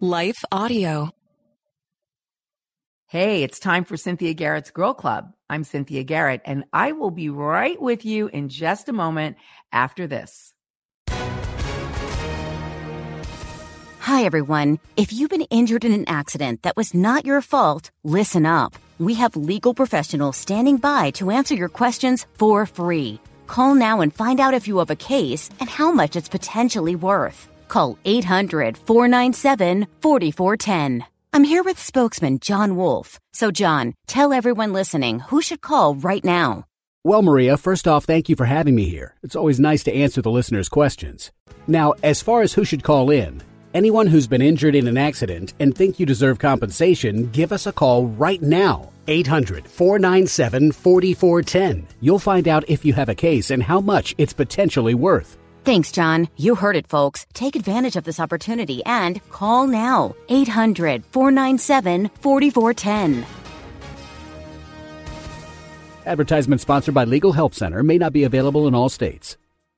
Life Audio. Hey, it's time for Cynthia Garrett's Girl Club. I'm Cynthia Garrett, and I will be right with you in just a moment after this. Hi, everyone. If you've been injured in an accident that was not your fault, listen up. We have legal professionals standing by to answer your questions for free. Call now and find out if you have a case and how much it's potentially worth. Call 800-497-4410. I'm here with spokesman John Wolf. So, John, tell everyone listening who should call right now. Well, Maria, first off, thank you for having me here. It's always nice to answer the listeners' questions. Now, as far as who should call in, anyone who's been injured in an accident and think you deserve compensation, give us a call right now. 800-497-4410. You'll find out if you have a case and how much it's potentially worth. Thanks, John. You heard it, folks. Take advantage of this opportunity and call now. 800-497-4410. Advertisement sponsored by Legal Help Center. May not be available in all states.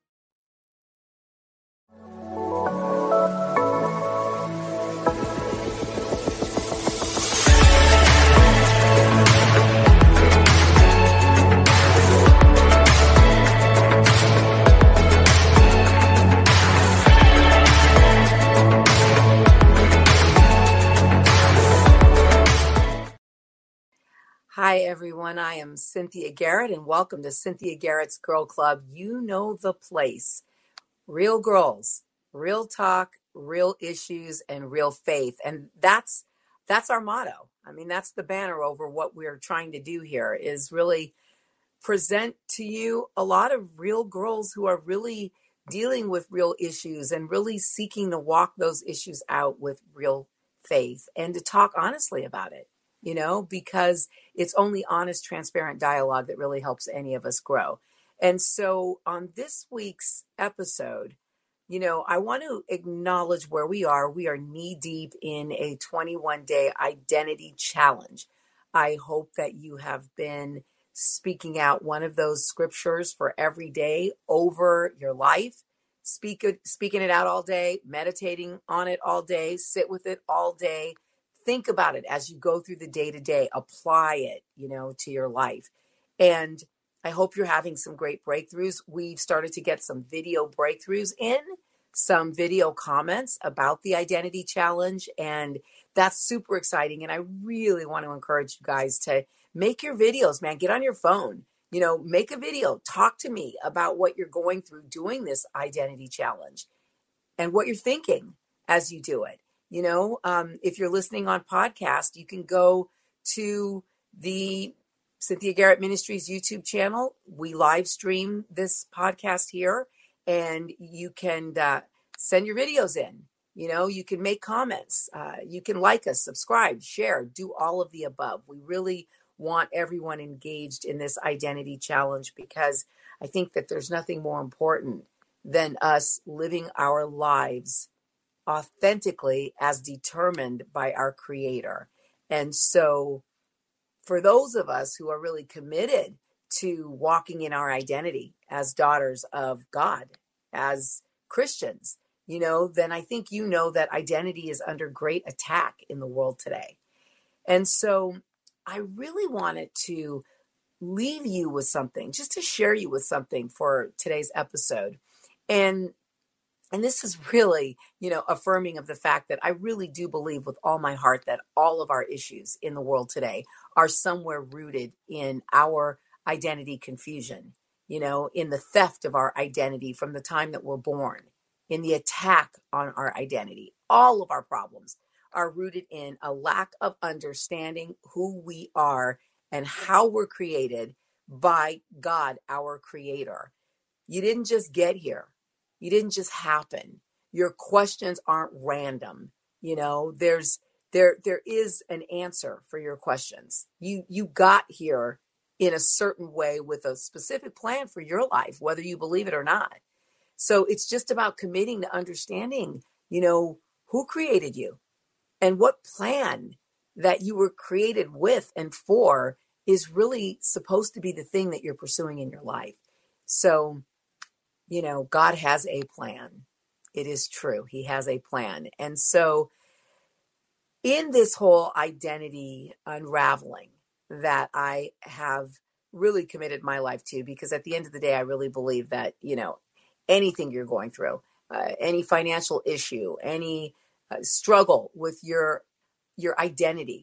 Hi, everyone. I am Cynthia Garrett, and welcome to Cynthia Garrett's Girl Club. You know the place. Real girls, real talk, real issues, and real faith. And that's our motto. I mean, that's the banner over what we're trying to do here, is really present to you a lot of real girls who are really dealing with real issues and really seeking to walk those issues out with real faith and to talk honestly about it, you know, because it's only honest, transparent dialogue that really helps any of us grow. And so on this week's episode, you know, I want to acknowledge where we are. We are knee deep in a 21-day identity challenge. I hope that you have been speaking out one of those scriptures for every day over your life, speaking it out all day, meditating on it all day, sit with it all day. Think about it as you go through the day-to-day, apply it, you know, to your life. And I hope you're having some great breakthroughs. We've started to get some video breakthroughs in, some video comments about the identity challenge. And that's super exciting. And I really want to encourage you guys to make your videos, man. Get on your phone, you know, make a video, talk to me about what you're going through doing this identity challenge and what you're thinking as you do it. You know, if you're listening on podcast, you can go to the Cynthia Garrett Ministries YouTube channel. We live stream this podcast here, and you can send your videos in. You know, you can make comments. You can like us, subscribe, share, do all of the above. We really want everyone engaged in this identity challenge because I think that there's nothing more important than us living our lives authentically as determined by our Creator. And so for those of us who are really committed to walking in our identity as daughters of God, as Christians, you know, then I think you know that identity is under great attack in the world today. And so I really wanted to leave you with something, just to share you with something for today's episode. And this is really, you know, affirming of the fact that I really do believe with all my heart that all of our issues in the world today are somewhere rooted in our identity confusion, you know, in the theft of our identity from the time that we're born, in the attack on our identity. All of our problems are rooted in a lack of understanding who we are and how we're created by God, our Creator. You didn't just get here. You didn't just happen. Your questions aren't random. You know, there is an answer for your questions. You got here in a certain way with a specific plan for your life, whether you believe it or not. So it's just about committing to understanding, you know, who created you and what plan that you were created with and for is really supposed to be the thing that you're pursuing in your life. So, you know, God has a plan. It is true. He has a plan. And so in this whole identity unraveling that I have really committed my life to, because at the end of the day, I really believe that, anything you're going through, any financial issue, any struggle with your identity,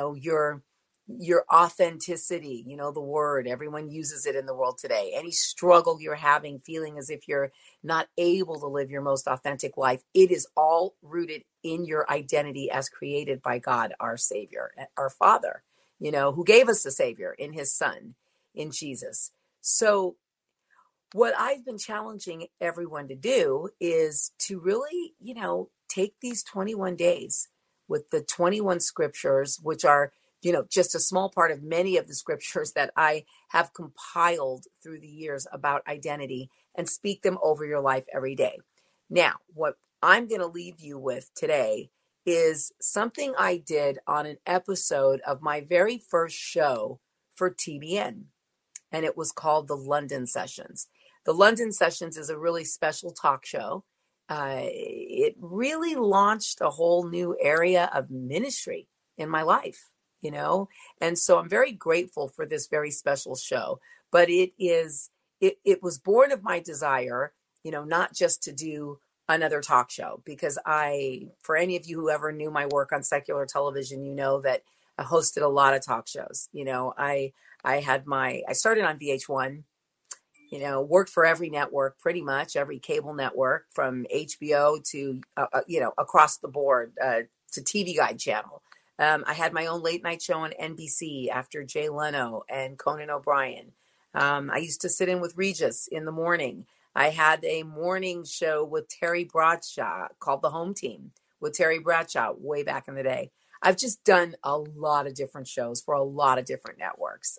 your authenticity, the word, everyone uses it in the world today. Any struggle you're having, feeling as if you're not able to live your most authentic life, it is all rooted in your identity as created by God, our Savior, our Father, who gave us a Savior in his Son, in Jesus. So what I've been challenging everyone to do is to really, take these 21 days with the 21 scriptures, which are, just a small part of many of the scriptures that I have compiled through the years about identity, and speak them over your life every day. Now, what I'm going to leave you with today is something I did on an episode of my very first show for TBN, and it was called the London Sessions. The London Sessions is a really special talk show. It really launched a whole new area of ministry in my life, and so I'm very grateful for this very special show. But it was born of my desire, not just to do another talk show, because for any of you who ever knew my work on secular television, that I hosted a lot of talk shows. I started on VH1. Worked for every network, pretty much every cable network, from HBO to, across the board, to TV Guide channel. I had my own late night show on NBC after Jay Leno and Conan O'Brien. I used to sit in with Regis in the morning. I had a morning show with Terry Bradshaw called The Home Team with Terry Bradshaw way back in the day. I've just done a lot of different shows for a lot of different networks.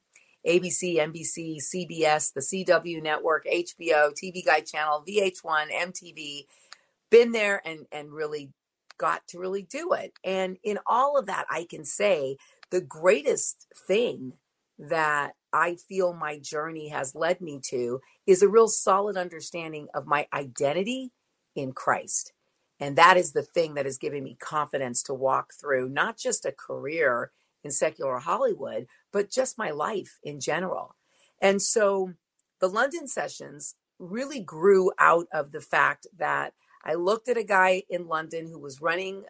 ABC, NBC, CBS, the CW network, HBO, TV Guide channel, VH1, MTV, been there and really got to really do it. And in all of that, I can say the greatest thing that I feel my journey has led me to is a real solid understanding of my identity in Christ. And that is the thing that has given me confidence to walk through not just a career in secular Hollywood, but just my life in general. And so the London Sessions really grew out of the fact that I looked at a guy in London who was running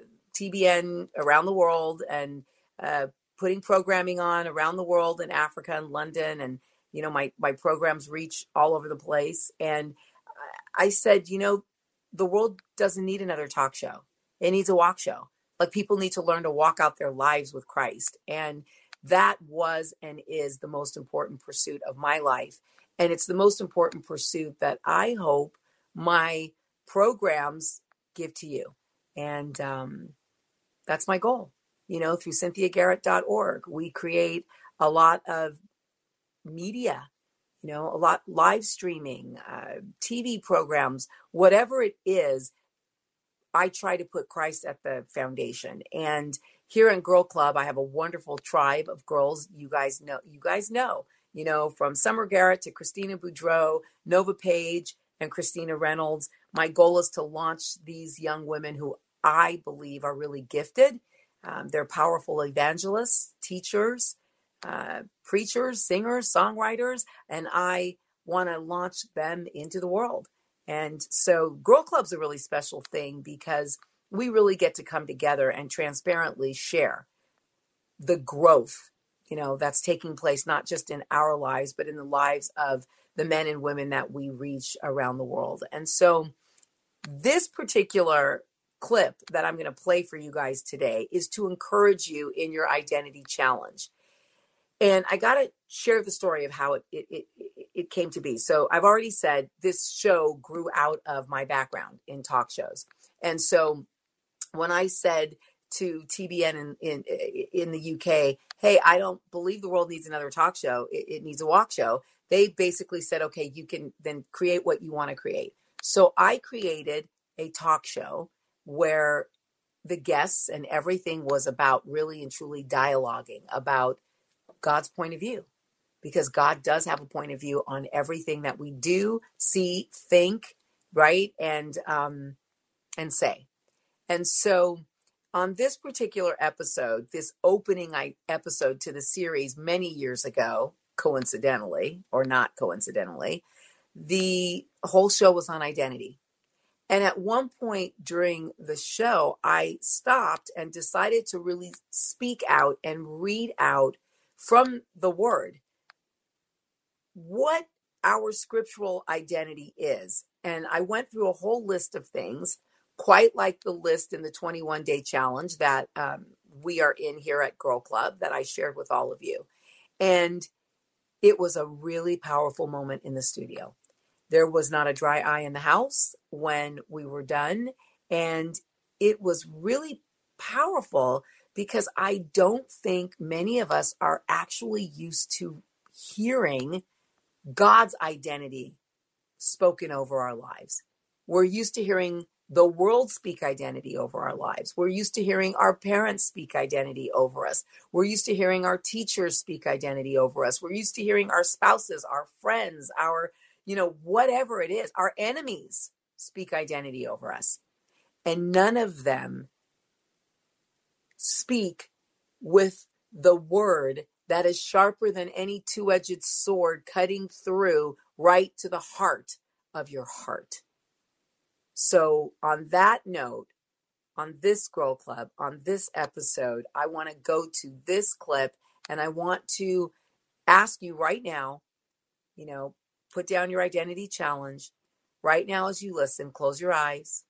TBN around the world and putting programming on around the world in Africa and London. And, my programs reach all over the place. And I said, the world doesn't need another talk show. It needs a walk show. Like, people need to learn to walk out their lives with Christ. And that was and is the most important pursuit of my life. And it's the most important pursuit that I hope my programs give to you. And that's my goal. Through CynthiaGarrett.org, we create a lot of media, a lot live streaming, TV programs, whatever it is. I try to put Christ at the foundation. And here in Girl Club, I have a wonderful tribe of girls. You guys know, from Summer Garrett to Christina Boudreau, Nova Page, and Christina Reynolds. My goal is to launch these young women who I believe are really gifted. They're powerful evangelists, teachers, preachers, singers, songwriters, and I want to launch them into the world. And so Girl Club's a really special thing because we really get to come together and transparently share the growth, that's taking place, not just in our lives, but in the lives of the men and women that we reach around the world. And so this particular clip that I'm going to play for you guys today is to encourage you in your identity challenge. And I got to share the story of how it came to be. So I've already said this show grew out of my background in talk shows. And so when I said to TBN in the UK, hey, I don't believe the world needs another talk show. It needs a walk show. They basically said, okay, you can then create what you want to create. So I created a talk show where the guests and everything was about really and truly dialoguing about God's point of view, because God does have a point of view on everything that we do, see, think, right, and say. And so on this particular episode, this opening episode to the series many years ago, coincidentally or not coincidentally, the whole show was on identity. And at one point during the show, I stopped and decided to really speak out and read out from the Word what our scriptural identity is. And I went through a whole list of things, quite like the list in the 21-day challenge that we are in here at Girl Club that I shared with all of you. And it was a really powerful moment in the studio. There was not a dry eye in the house when we were done. And it was really powerful because I don't think many of us are actually used to hearing God's identity spoken over our lives. We're used to hearing the world speak identity over our lives. We're used to hearing our parents speak identity over us. We're used to hearing our teachers speak identity over us. We're used to hearing our spouses, our friends, our, whatever it is, our enemies speak identity over us. And none of them speak with the word that is sharper than any two-edged sword, cutting through right to the heart of your heart. So on that note, on this Girl Club, on this episode, I want to go to this clip and I want to ask you right now, put down your identity challenge. Right now as you listen, close your eyes.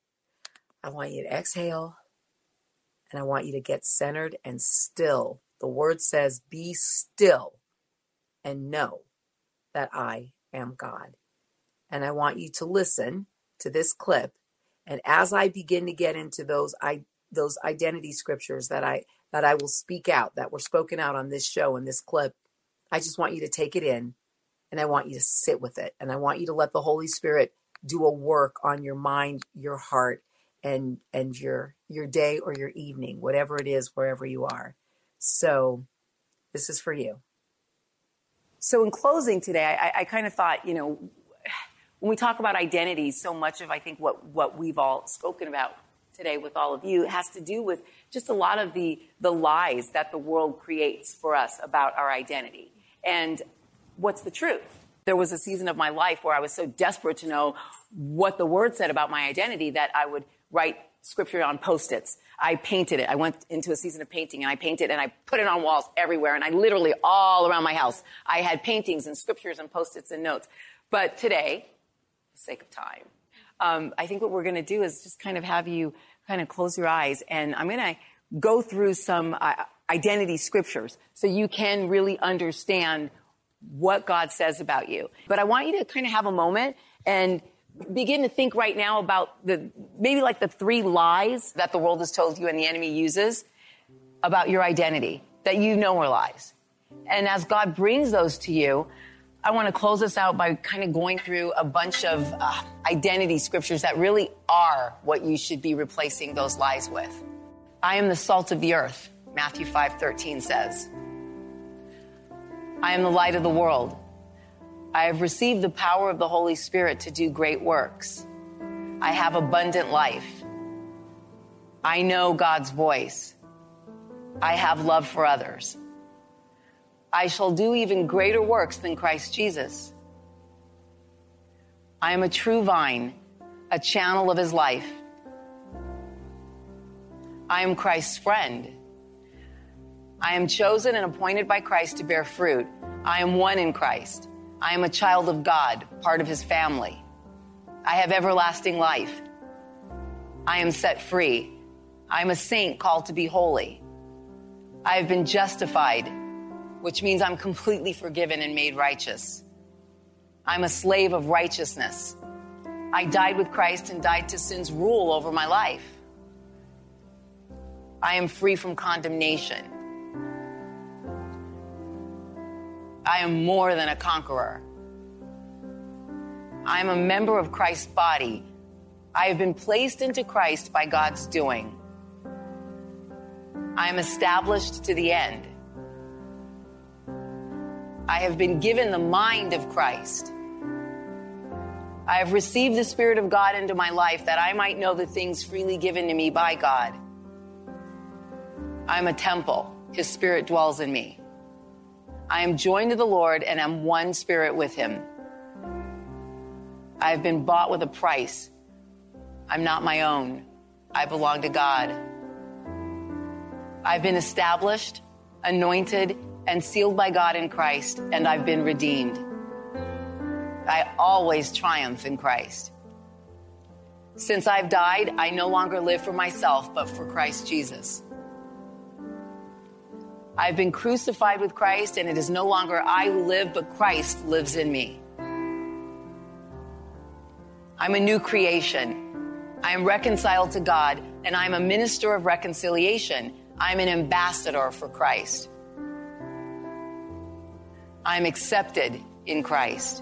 I want you to exhale and I want you to get centered and still. The word says, be still and know that I am God. And I want you to listen to this clip. And as I begin to get into those identity scriptures that I will speak out, that were spoken out on this show and this clip, I just want you to take it in and I want you to sit with it. And I want you to let the Holy Spirit do a work on your mind, your heart, and your day or your evening, whatever it is, wherever you are. So this is for you. So in closing today, I kind of thought, when we talk about identity, so much of, I think, what we've all spoken about today with all of you has to do with just a lot of the lies that the world creates for us about our identity. And what's the truth? There was a season of my life where I was so desperate to know what the word said about my identity that I would write scripture on Post-its. I painted it. I went into a season of painting and I painted and I put it on walls everywhere. And I literally all around my house, I had paintings and scriptures and Post-its and notes. But today, for the sake of time, I think what we're going to do is just kind of have you kind of close your eyes. And I'm going to go through some identity scriptures so you can really understand what God says about you. But I want you to kind of have a moment and begin to think right now about the 3 lies that the world has told you and the enemy uses about your identity that are lies. And as God brings those to you, I want to close this out by kind of going through a bunch of identity scriptures that really are what you should be replacing those lies with. I am the salt of the earth, Matthew 5:13 says. I am the light of the world. I have received the power of the Holy Spirit to do great works. I have abundant life. I know God's voice. I have love for others. I shall do even greater works than Christ Jesus. I am a true vine, a channel of his life. I am Christ's friend. I am chosen and appointed by Christ to bear fruit. I am one in Christ. I am a child of God, part of his family. I have everlasting life. I am set free. I am a saint called to be holy. I have been justified, which means I'm completely forgiven and made righteous. I'm a slave of righteousness. I died with Christ and died to sin's rule over my life. I am free from condemnation. I am more than a conqueror. I am a member of Christ's body. I have been placed into Christ by God's doing. I am established to the end. I have been given the mind of Christ. I have received the Spirit of God into my life that I might know the things freely given to me by God. I'm a temple. His Spirit dwells in me. I am joined to the Lord and am one spirit with him. I have been bought with a price. I'm not my own. I belong to God. I've been established, anointed, and sealed by God in Christ, and I've been redeemed. I always triumph in Christ. Since I've died, I no longer live for myself, but for Christ Jesus. I've been crucified with Christ, and it is no longer I who live, but Christ lives in me. I'm a new creation. I am reconciled to God, and I'm a minister of reconciliation. I'm an ambassador for Christ. I'm accepted in Christ.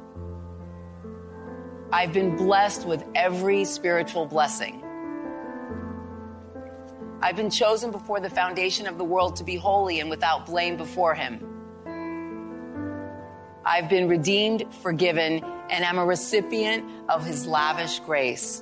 I've been blessed with every spiritual blessing. I've been chosen before the foundation of the world to be holy and without blame before him. I've been redeemed, forgiven, and am a recipient of his lavish grace.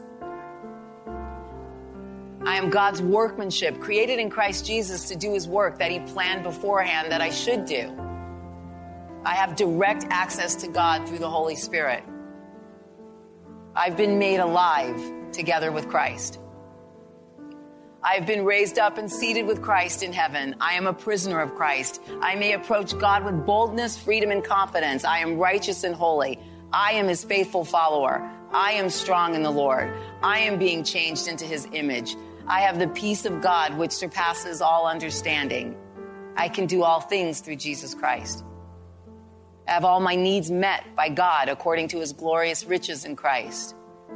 I am God's workmanship, created in Christ Jesus to do his work that he planned beforehand that I should do. I have direct access to God through the Holy Spirit. I've been made alive together with Christ. I have been raised up and seated with Christ in heaven. I am a prisoner of Christ. I may approach God with boldness, freedom, and confidence. I am righteous and holy. I am his faithful follower. I am strong in the Lord. I am being changed into his image. I have the peace of God which surpasses all understanding. I can do all things through Jesus Christ. I have all my needs met by God according to his glorious riches in Christ.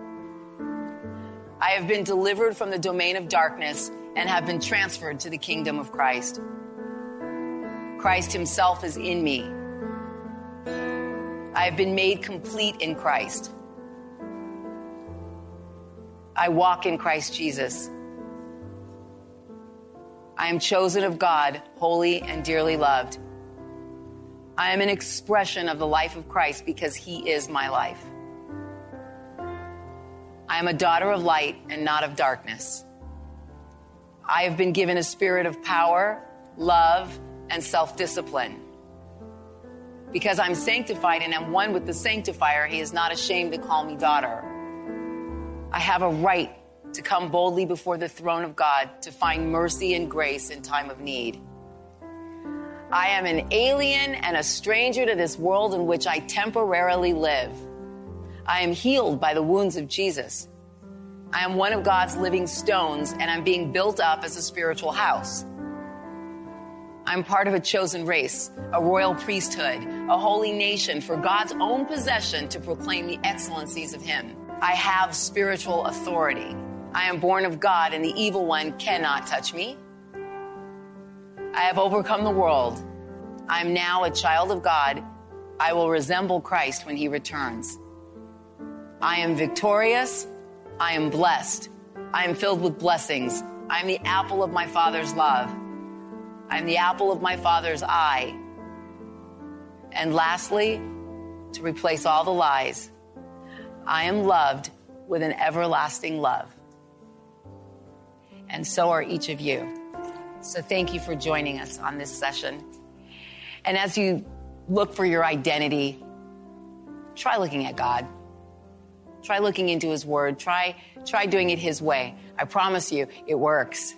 I have been delivered from the domain of darkness and have been transferred to the kingdom of Christ. Christ himself is in me. I have been made complete in Christ. I walk in Christ Jesus. I am chosen of God, holy and dearly loved. I am an expression of the life of Christ because he is my life. I am a daughter of light and not of darkness. I have been given a spirit of power, love, and self-discipline. Because I'm sanctified and am one with the sanctifier, he is not ashamed to call me daughter. I have a right to come boldly before the throne of God to find mercy and grace in time of need. I am an alien and a stranger to this world in which I temporarily live. I am healed by the wounds of Jesus. I am one of God's living stones, and I'm being built up as a spiritual house. I'm part of a chosen race, a royal priesthood, a holy nation for God's own possession to proclaim the excellencies of him. I have spiritual authority. I am born of God, and the evil one cannot touch me. I have overcome the world. I am now a child of God. I will resemble Christ when he returns. I am victorious. I am blessed. I am filled with blessings. I am the apple of my Father's love. I am the apple of my Father's eye. And lastly, to replace all the lies, I am loved with an everlasting love. And so are each of you. So thank you for joining us on this session. And as you look for your identity, try looking at God. Try looking into his word. Try doing it his way. I promise you, it works.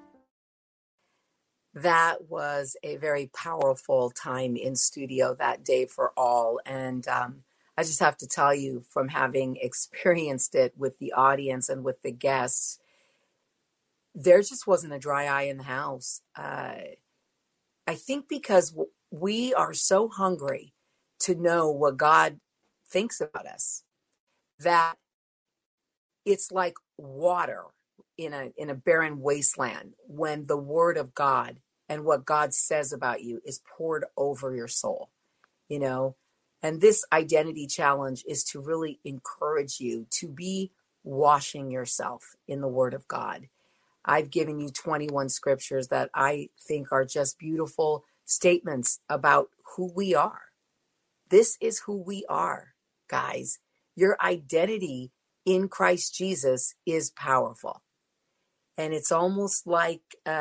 That was a very powerful time in studio that day for all. And I just have to tell you, from having experienced it with the audience and with the guests, there just wasn't a dry eye in the house. I think because we are so hungry to know what God thinks about us, that it's like water in a barren wasteland when the word of God and what God says about you is poured over your soul, you know. And this identity challenge is to really encourage you to be washing yourself in the word of God. I've given you 21 scriptures that I think are just beautiful statements about who we are. This is who we are, guys. Your identity in Christ Jesus is powerful. And it's almost like,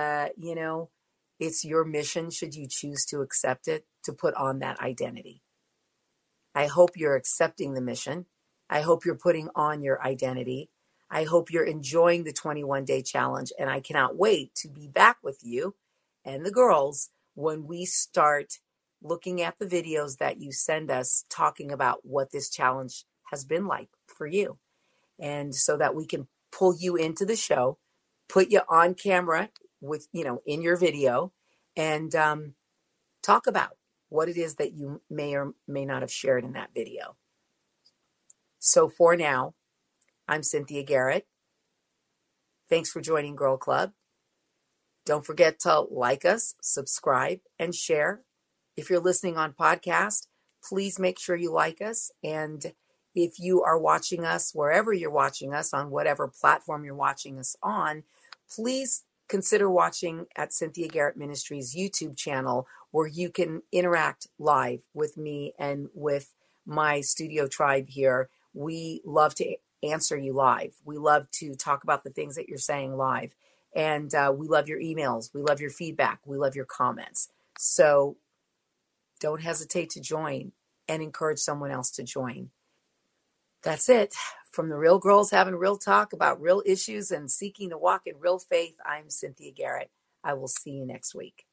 it's your mission, should you choose to accept it, to put on that identity. I hope you're accepting the mission. I hope you're putting on your identity. I hope you're enjoying the 21-day challenge. And I cannot wait to be back with you and the girls when we start looking at the videos that you send us, talking about what this challenge has been like for you. And so that we can pull you into the show, put you on camera with, in your video, and talk about what it is that you may or may not have shared in that video. So for now, I'm Cynthia Garrett. Thanks for joining Girl Club. Don't forget to like us, subscribe, and share. If you're listening on podcast, please make sure you like us. And if you are watching us, wherever you're watching us, on whatever platform you're watching us on, please consider watching at Cynthia Garrett Ministries YouTube channel, where you can interact live with me and with my studio tribe here. We love to answer you live. We love to talk about the things that you're saying live. And we love your emails. We love your feedback. We love your comments. So don't hesitate to join and encourage someone else to join. That's it. From the Real Girls Having Real Talk about real issues and seeking to walk in real faith, I'm Cynthia Garrett. I will see you next week.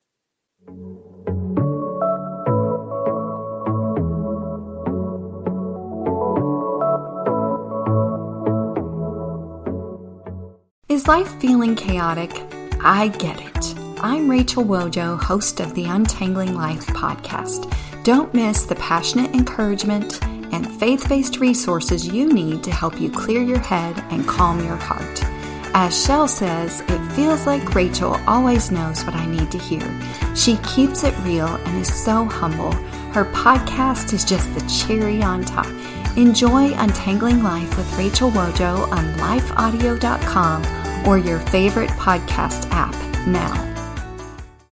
Is life feeling chaotic? I get it. I'm Rachel Wojo, host of the Untangling Life podcast. Don't miss the passionate encouragement and faith-based resources you need to help you clear your head and calm your heart. As Shell says, it feels like Rachel always knows what I need to hear. She keeps it real and is so humble. Her podcast is just the cherry on top. Enjoy Untangling Life with Rachel Wojo on lifeaudio.com or your favorite podcast app now.